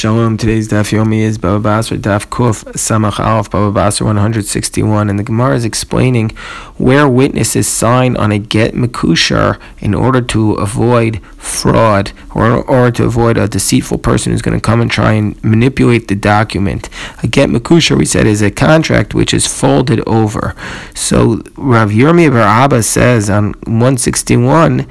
Shalom. Today's Daf Yomi is Baba Basra Daf Kuf Samach Aleph Baba Basra 161, and the Gemara is explaining where witnesses sign on a get mekushar in order to avoid fraud or to avoid a deceitful person who's going to come and try and manipulate the document. A get mekushar, we said, is a contract which is folded over. So Rav Yirmiyah bar Abba says on 161,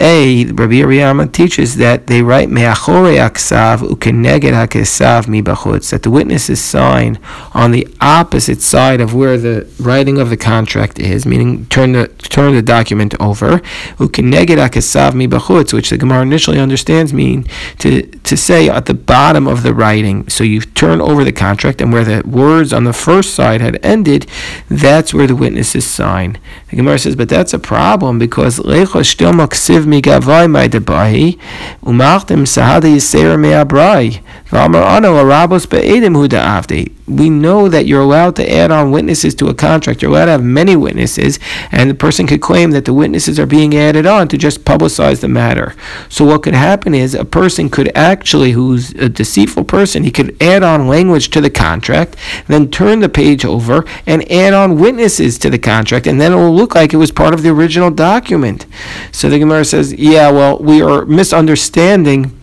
Rabbi Yirmiyah teaches that they write me'achorei aksav ukeneged hakesav mi bachutz, that the witnesses sign on the opposite side of where the writing of the contract is, meaning turn the document over. Ukeneged hakesav mi bachutz, which the Gemara initially understands mean to say at the bottom of the writing. So you turn over the contract, and where the words on the first side had ended, that's where the witnesses sign. The Gemara says, but that's a problem because lecho shtil maksiv mi gavai mai debahi umachtem sahada yiseir me'abrai v'amar ano arabos be'edim hu da'avdi. We know that you're allowed to add on witnesses to a contract. You're allowed to have many witnesses, and the person could claim that the witnesses are being added on to just publicize the matter. So what could happen is a person could actually, who's a deceitful person, he could add on language to the contract, then turn the page over and add on witnesses to the contract, and then it will look like it was part of the original document. So the Gemara says, yeah, well, we are misunderstanding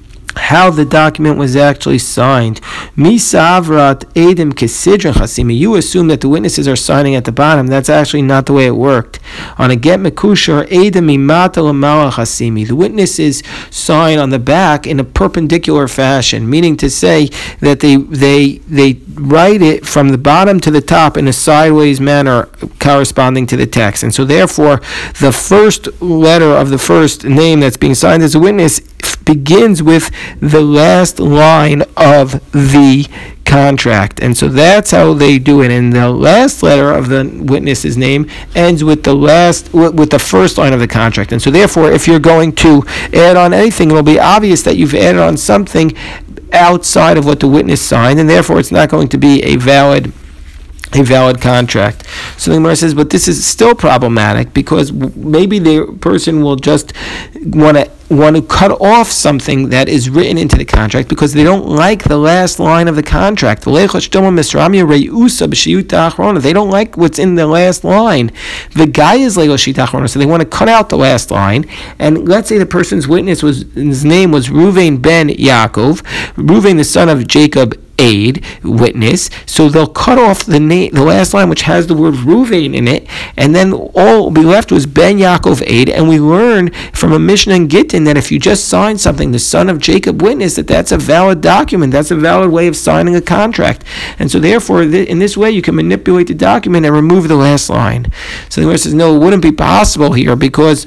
how the document was actually signed. Misavrat edim kesidron chasimi. You assume that the witnesses are signing at the bottom. That's actually not the way it worked. On a get mekushar edim imata lamala chasimi. The witnesses sign on the back in a perpendicular fashion, meaning to say that they write it from the bottom to the top in a sideways manner corresponding to the text. And so therefore, the first letter of the first name that's being signed as a witness begins with the last line of the contract. And so that's how they do it. And the last letter of the witness's name ends with the first line of the contract. And so therefore, if you're going to add on anything, it'll be obvious that you've added on something outside of what the witness signed, and therefore it's not going to be a valid contract. So the Gemara says, but this is still problematic because maybe the person will just want to cut off something that is written into the contract because they don't like the last line of the contract. They don't like what's in the last line. The guy is Lego Shitach, so they want to cut out the last line. And let's say the person's his name was Ruvain ben Yaakov, Ruvain the son of Jacob, aid, witness. So they'll cut off the last line, which has the word Ruvain in it, and then all will be left was Ben Yaakov aid. And we learn from a Mishnah in Gittin that if you just sign something, the son of Jacob witness, that's a valid document. That's a valid way of signing a contract. And so therefore, in this way, you can manipulate the document and remove the last line. So the Gemara says, no, it wouldn't be possible here because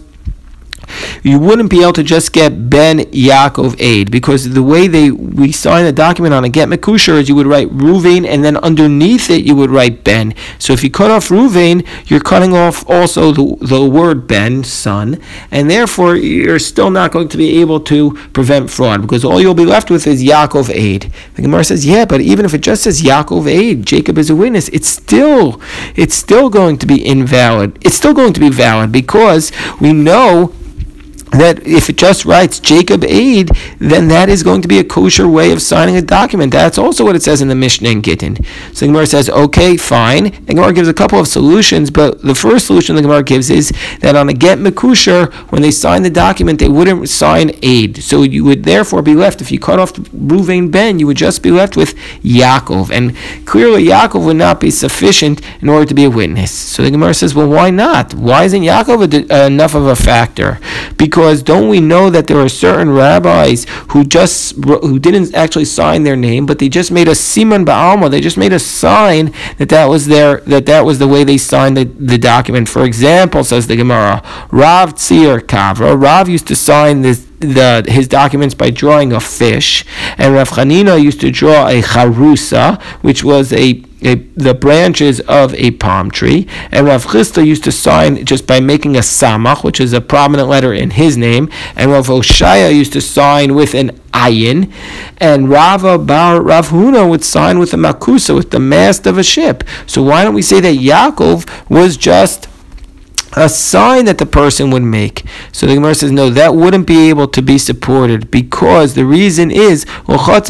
you wouldn't be able to just get Ben Yaakov aid, because the way we sign a document on a get mekushar is you would write Ruvain, and then underneath it you would write Ben. So if you cut off Ruvain, you're cutting off also the word Ben, son, and therefore you're still not going to be able to prevent fraud, because all you'll be left with is Yaakov aid. The Gemara says, yeah, but even if it just says Yaakov aid, Jacob is a witness, it's still going to be invalid. It's still going to be valid because we know that if it just writes Jacob aid, then that is going to be a kosher way of signing a document. That's also what it says in the Mishnah in Gittin. So the Gemara says, okay, fine. The Gemara gives a couple of solutions, but the first solution the Gemara gives is that on a get mekushar, when they sign the document, they wouldn't sign aid. So you would therefore be left, if you cut off Ruvain Ben, you would just be left with Yaakov. And clearly Yaakov would not be sufficient in order to be a witness. So the Gemara says, well, why not? Why isn't Yaakov enough of a factor? Because don't we know that there are certain rabbis who didn't actually sign their name, but they just made a siman ba'alma. They just made a sign that was the way they signed the document. For example, says the Gemara, Rav Tzir Kavra. Rav used to sign his documents by drawing a fish, and Rav Chanina used to draw a charusa, which was the branches of a palm tree, and Rav Chisda used to sign just by making a samach, which is a prominent letter in his name, and Rav Oshaya used to sign with an ayin, and Rav Huna would sign with a makusa, with the mast of a ship. So why don't we say that Yaakov was just a sign that the person would make. So the Gemara says, no, that wouldn't be able to be supported, because the reason is because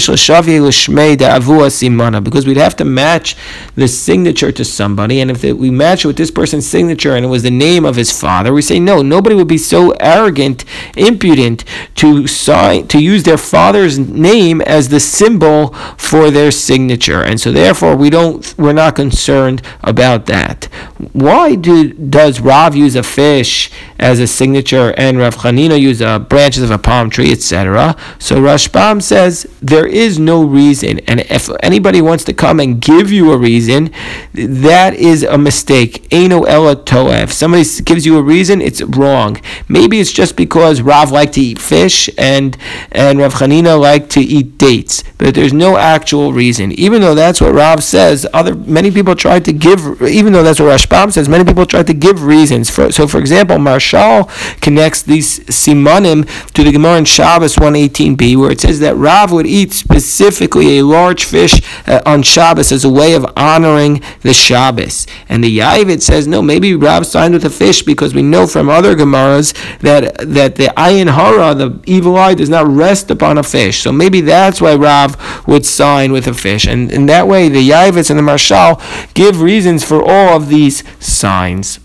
we'd have to match the signature to somebody, and if we match it with this person's signature and it was the name of his father, we say no, nobody would be so arrogant, impudent to use their father's name as the symbol for their signature, and so therefore we're not concerned about that. Why does Rav use a fish as a signature and Rav Chanina use branches of a palm tree, etc.? So Rashbam says there is no reason, and if anybody wants to come and give you a reason, that is a mistake. Eino ela toa. If somebody gives you a reason, it's wrong. Maybe it's just because Rav liked to eat fish and Rav Chanina liked to eat dates, but there's no actual reason. Even though that's what Rav says, many people tried to give. Even though that's what Rashbam says, many people tried to give reasons. So, for example, Marshal connects these simanim to the Gemara in Shabbos 118b, where it says that Rav would eat specifically a large fish on Shabbos as a way of honoring the Shabbos. And the Yavit says, no, maybe Rav signed with a fish because we know from other Gemaras that the ayin hara, the evil eye, does not rest upon a fish. So maybe that's why Rav would sign with a fish. And in that way, the Yavits and the Marshal give reasons for all of these signs.